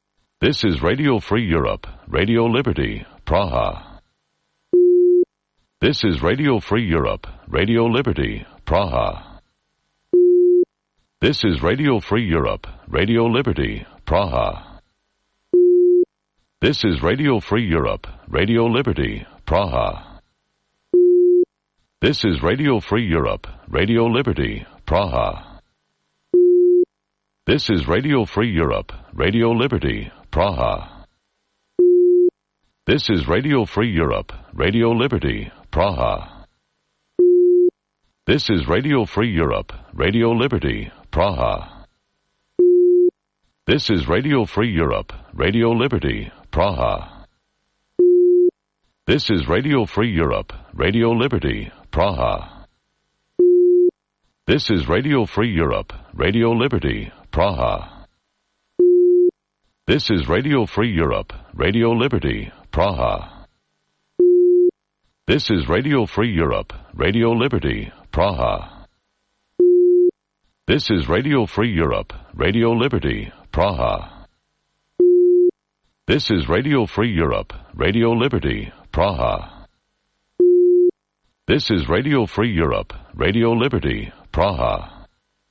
This is Radio Free Europe, Radio Liberty, Praha. This is Radio Free Europe, Radio Liberty, Praha. This is Radio Free Europe, Radio Liberty, Praha. This is Radio Free Europe, Radio Liberty, Praha. This is Radio Free Europe, Radio Liberty, Praha. This is Radio Free Europe, Radio Liberty, Praha. This is Radio Free Europe, Radio Liberty, Praha. This is Radio Free Europe, Radio Liberty, Praha. This is Radio Free Europe, Radio Liberty, Praha. This is Radio Free Europe, Radio Liberty, Praha. This is Radio Free Europe, Radio Liberty, Praha. This is Radio Free Europe, Radio Liberty, Praha. This is Radio Free Europe, Radio Liberty, Praha. This is Radio Free Europe, Radio Liberty, Praha. This is Radio Free Europe, Radio Liberty, Praha. This is Radio Free Europe, Radio Liberty, Praha.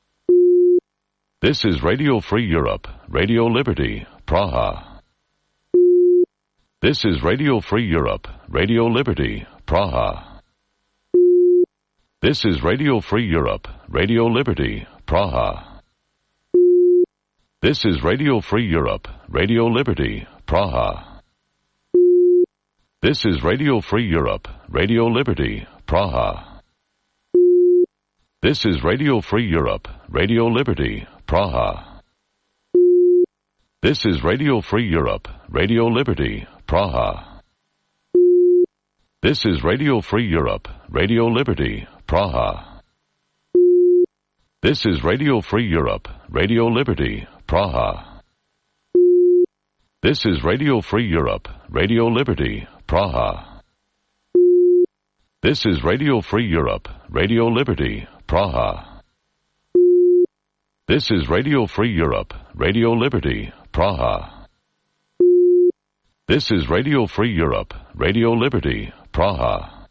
This is Radio Free Europe, Radio Liberty, Praha. This is Radio Free Europe, Radio Liberty, Praha. This is Radio Free Europe, Radio Liberty, Praha. This is Radio Free Europe, Radio Liberty, Praha. This is Radio Free Europe, Radio Liberty, Praha. This is Radio Free Europe, Radio Liberty, Praha. This is Radio Free Europe, Radio Liberty, Praha. This is Radio Free Europe, Radio Liberty, Praha. This is Radio Free Europe, Radio Liberty, Praha. This is Radio Free Europe, Radio Liberty, Praha. This is Radio Free Europe, Radio Liberty, Praha. This is Radio Free Europe, Radio Liberty, Praha. This is Radio Free Europe, Radio Liberty, Praha.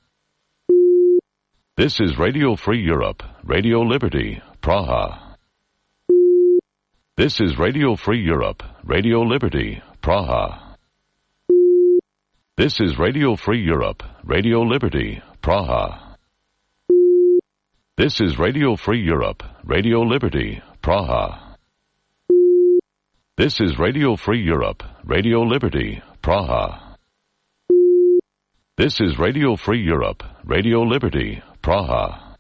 This is Radio Free Europe, Radio Liberty, Praha. This is Radio Free Europe, Radio Liberty, Praha. This is Radio Free Europe, Radio Liberty, Praha. This is Radio Free Europe, Radio Liberty, Praha. This is Radio Free Europe, Radio Liberty, Praha. This is Radio Free Europe, Radio Liberty, Praha.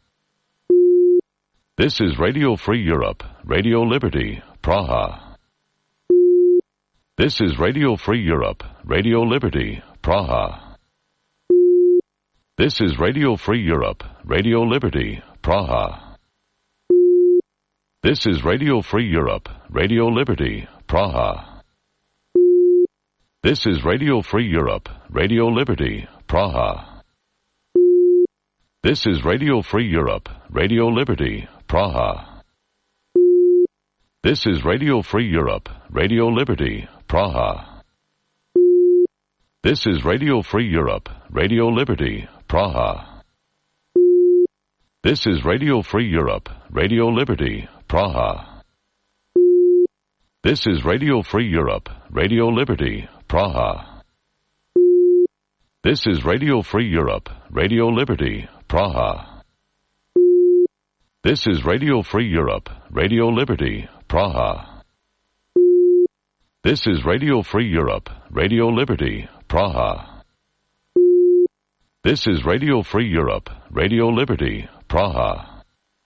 This is Radio Free Europe, Radio Liberty, Praha. This is Radio Free Europe, Radio Liberty, Praha. This is Radio Free Europe, Radio Liberty, Praha. This is Radio Free Europe, Radio Liberty, Praha. This is Radio Free Europe, Radio Liberty, Praha. This is Radio Free Europe, Radio Liberty, Praha. This is Radio Free Europe, Radio Liberty, Praha. This is Radio Free Europe, Radio Liberty, Praha. This is Radio Free Europe, Radio Liberty, Praha. This is Radio Free Europe, Radio Liberty, Praha. This is Radio Free Europe, Radio Liberty, Praha. This is Radio Free Europe, Radio Liberty, Praha. This is Radio Free Europe, Radio Liberty, Praha. This is Radio Free Europe, Radio Liberty, Praha.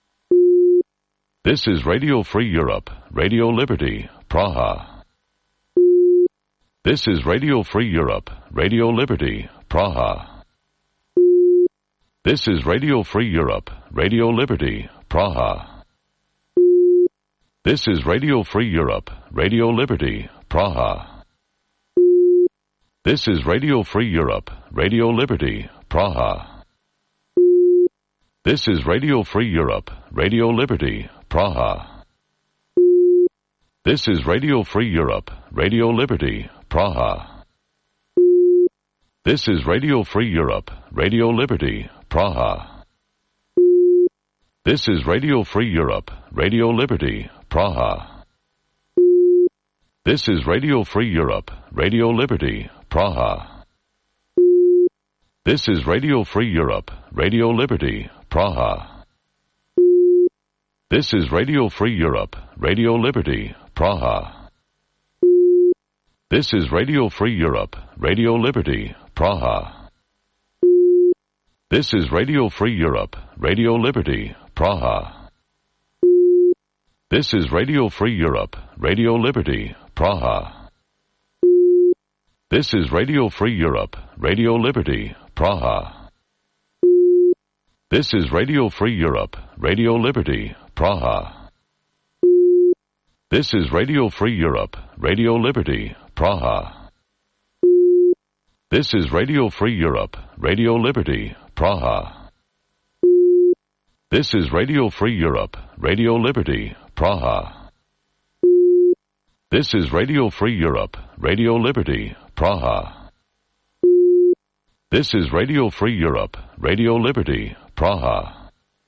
This is Radio Free Europe, Radio Liberty, Praha. This is Radio Free Europe, Radio Liberty, Praha. This is Radio Free Europe, Radio Liberty, Praha. This is Radio Free Europe, Radio Liberty, Praha. This is Radio Free Europe, Radio Liberty, Praha. This is Radio Free Europe, Radio Liberty, Praha. This is Radio Free Europe, Radio Liberty, Praha. This is Radio Free Europe, Radio Liberty, Praha. This is Radio Free Europe, Radio Liberty, Praha. This is Radio Free Europe, Radio Liberty, Praha. This is Radio Free Europe, Radio Liberty, Praha. This is Radio Free Europe, Radio Liberty, Praha. This is Radio Free Europe, Radio Liberty, Praha. This is Radio Free Europe, Radio Liberty, Praha. This is Radio Free Europe, Radio Liberty, Praha. This is Radio Free Europe, Radio Liberty, Praha. This is Radio Free Europe, Radio Liberty, Praha. This is Radio Free Europe, Radio Liberty, Praha. This is Radio Free Europe, Radio Liberty, Praha. This is Radio Free Europe, Radio Liberty, Praha. This is Radio Free Europe, Radio Liberty, Praha. This is Radio Free Europe, Radio Liberty, Praha.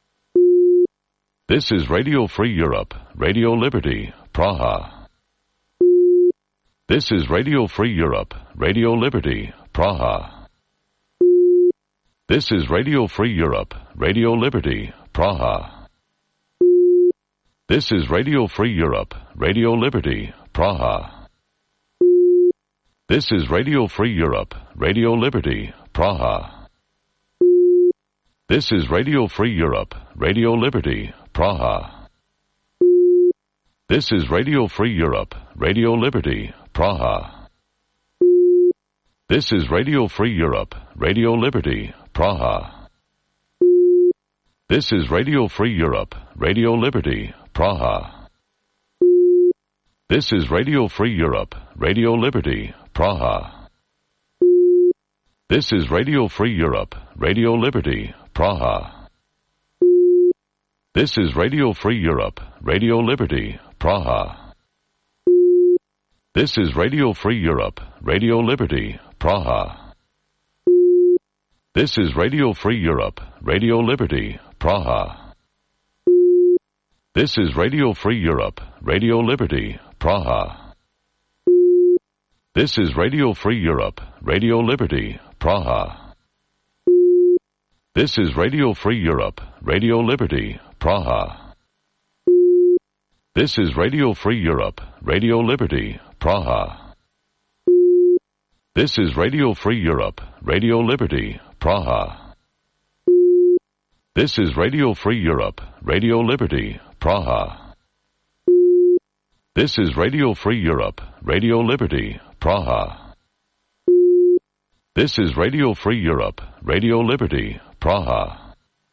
This is Radio Free Europe, Radio Liberty, Praha. This is Radio Free Europe, Radio Liberty, Praha. This is Radio Free Europe, Radio Liberty, Praha. This is Radio Free Europe, Radio Liberty, Praha. This is Radio Free Europe, Radio Liberty, Praha. This is Radio Free Europe, Radio Liberty, Praha. This is Radio Free Europe, Radio Liberty, Praha. This is Radio Free Europe, Radio Liberty, Praha. This is Radio Free Europe, Radio Liberty, Praha. This is Radio Free Europe, Radio Liberty, Praha. This is Radio Free Europe, Radio Liberty, Praha. This is Radio Free Europe, Radio Liberty, Praha. This is Radio Free Europe, Radio Liberty, Praha. This is Radio Free Europe, Radio Liberty, Praha. This is Radio Free Europe, Radio Liberty, Praha. This is Radio Free Europe, Radio Liberty, Praha. This is Radio Free Europe, Radio Liberty, Praha. This is Radio Free Europe, Radio Liberty, Praha. This is Radio Free Europe, Radio Liberty, Praha. This is Radio Free Europe, Radio Liberty, Praha. This is Radio Free Europe, Radio Liberty, Praha. This is Radio Free Europe, Radio Liberty, Praha.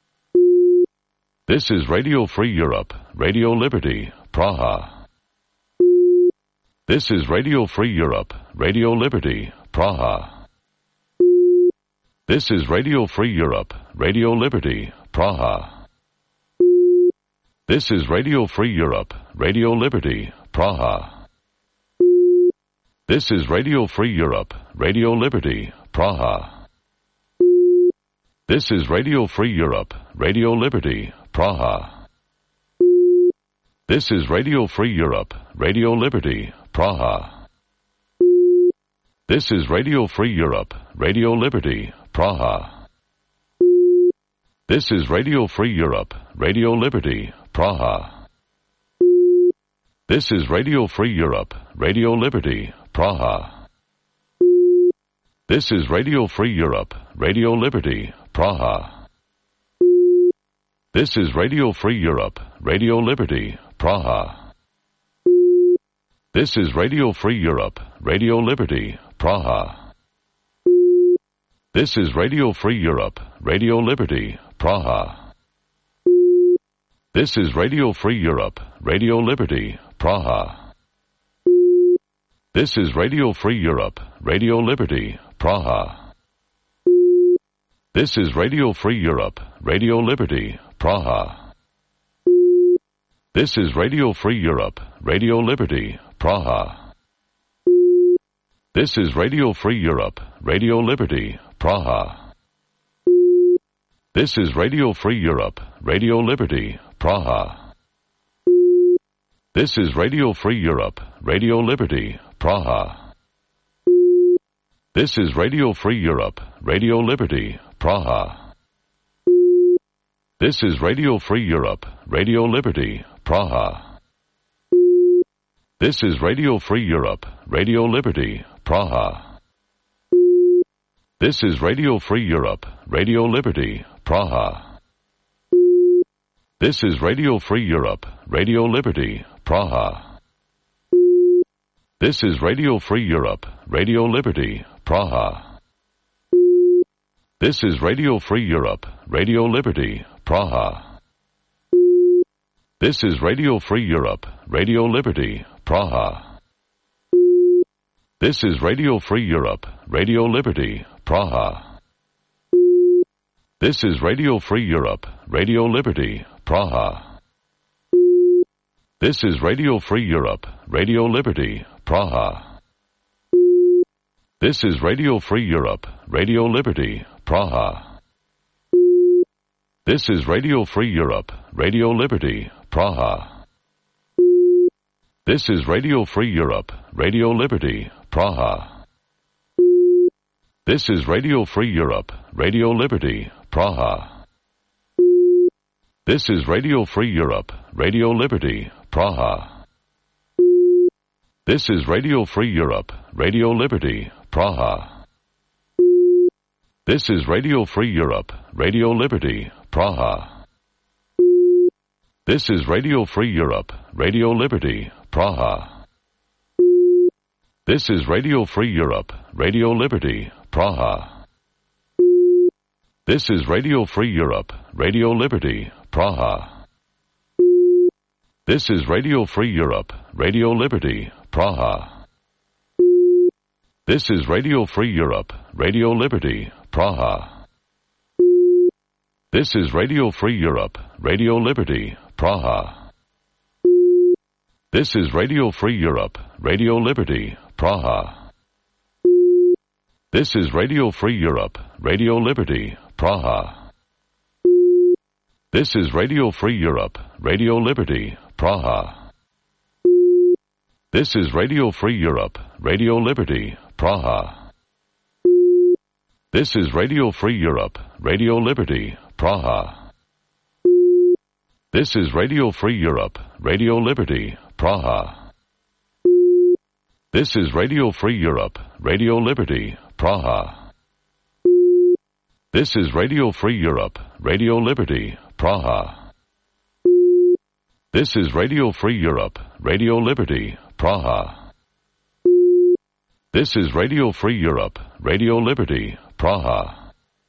This is Radio Free Europe, Radio Liberty, Praha. This is Radio Free Europe, Radio Liberty, Praha. This is Radio Free Europe, Radio Liberty, Praha. This is Radio Free Europe, Radio Liberty, Praha. This is Radio Free Europe, Radio Liberty, Praha. This is Radio Free Europe, Radio Liberty, Praha. This is Radio Free Europe, Radio Liberty, Praha. This is Radio Free Europe, Radio Liberty, Praha. This is Radio Free Europe, Radio Liberty, Praha. This is Radio Free Europe, Radio Liberty, Praha. This is Radio Free Europe, Radio Liberty, Praha. This is Radio Free Europe, Radio Liberty, Praha. This is Radio Free Europe, Radio Liberty, Praha. This is Radio Free Europe, Radio Liberty, Praha. This is Radio Free Europe, Radio Liberty, Praha. This is Radio Free Europe, Radio Liberty, Praha. This is Radio Free Europe, Radio Liberty, Praha. This is Radio Free Europe, Radio Liberty, Praha. This is Radio Free Europe, Radio Liberty, Praha. This is Radio Free Europe, Radio Liberty, Praha. This is Radio Free Europe, Radio Liberty, Praha. This is Radio Free Europe, Radio Liberty, Praha. This is Radio Free Europe, Radio Liberty, Praha. This is Radio Free Europe, Radio Liberty, Praha. This is Radio Free Europe, Radio Liberty, Praha. This is Radio Free Europe, Radio Liberty, Praha. This is Radio Free Europe, Radio Liberty, Praha. This is Radio Free Europe, Radio Liberty, Praha. This is Radio Free Europe, Radio Liberty, Praha. This is Radio Free Europe, Radio Liberty, Praha. This is Radio Free Europe, Radio Liberty, Praha. This is Radio Free Europe, Radio Liberty, Praha. This is Radio Free Europe, Radio Liberty, Praha. This is Radio Free Europe, Radio Liberty, Praha. This is Radio Free Europe, Radio Liberty, Praha. This is Radio Free Europe, Radio Liberty, Praha. This is Radio Free Europe, Radio Liberty, Praha. This is Radio Free Europe, Radio Liberty, Praha. This is Radio Free Europe, Radio Liberty, Praha. This is Radio Free Europe, Radio Liberty, Praha. This is Radio Free Europe, Radio Liberty, Praha. This is Radio Free Europe, Radio Liberty, Praha. This is Radio Free Europe, Radio Liberty, Praha. This is Radio Free Europe, Radio Liberty, Praha. This is Radio Free Europe, Radio Liberty, Praha. This is Radio Free Europe, Radio Liberty, Praha. This is Radio Free Europe, Radio Liberty, Praha. This is Radio Free Europe, Radio Liberty, Praha. This is Radio Free Europe, Radio Liberty, Praha. This is Radio Free Europe, Radio Liberty, Praha. This is Radio Free Europe, Radio Liberty, Praha. This is Radio Free Europe, Radio Liberty, Praha. This is Radio Free Europe, Radio Liberty, Praha. This is Radio Free Europe, Radio Liberty, Praha. This is Radio Free Europe, Radio Liberty, Praha.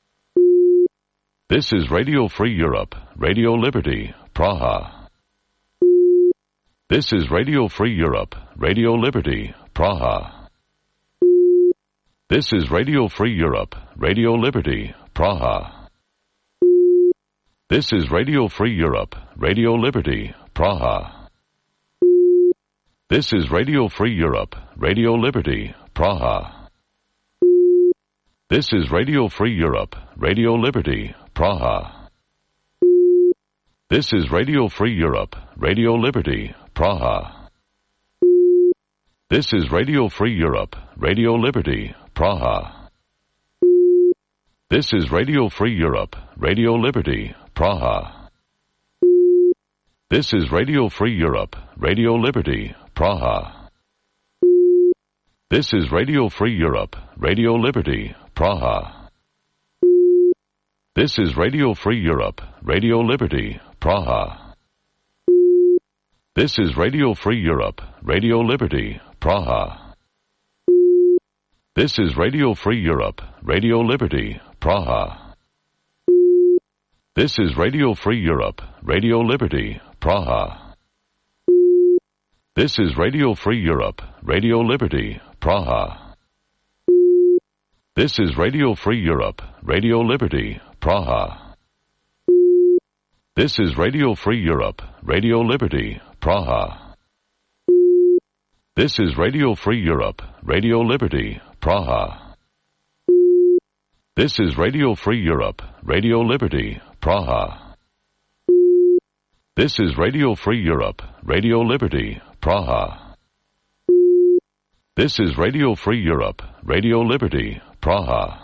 This is Radio Free Europe, Radio Liberty, Praha. This is Radio Free Europe, Radio Liberty, Praha. This is Radio Free Europe, Radio Liberty, Praha. This is Radio Free Europe, Radio Liberty, Praha. This is Radio Free Europe, Radio Liberty, Praha. This is Radio Free Europe, Radio Liberty, Praha. This is Radio Free Europe, Radio Liberty, Praha. This is Radio Free Europe, Radio Liberty, Praha. This is Radio Free Europe, Radio Liberty, Praha. This is Radio Free Europe, Radio Liberty, Praha. This is Radio Free Europe, Radio Liberty, Praha. This is Radio Free Europe, Radio Liberty, Praha. This is Radio Free Europe, Radio Liberty, Praha. This is Radio Free Europe, Radio Liberty, Praha. This is Radio Free Europe, Radio Liberty, Praha. This is Radio Free Europe, Radio Liberty, Praha. This is Radio Free Europe, Radio Liberty, Praha. This is Radio Free Europe, Radio Liberty, Praha. This is Radio Free Europe, Radio Liberty, Praha. This is Radio Free Europe, Radio Liberty, Praha. This is Radio Free Europe, Radio Liberty, Praha. This is Radio Free Europe, Radio Liberty, Praha.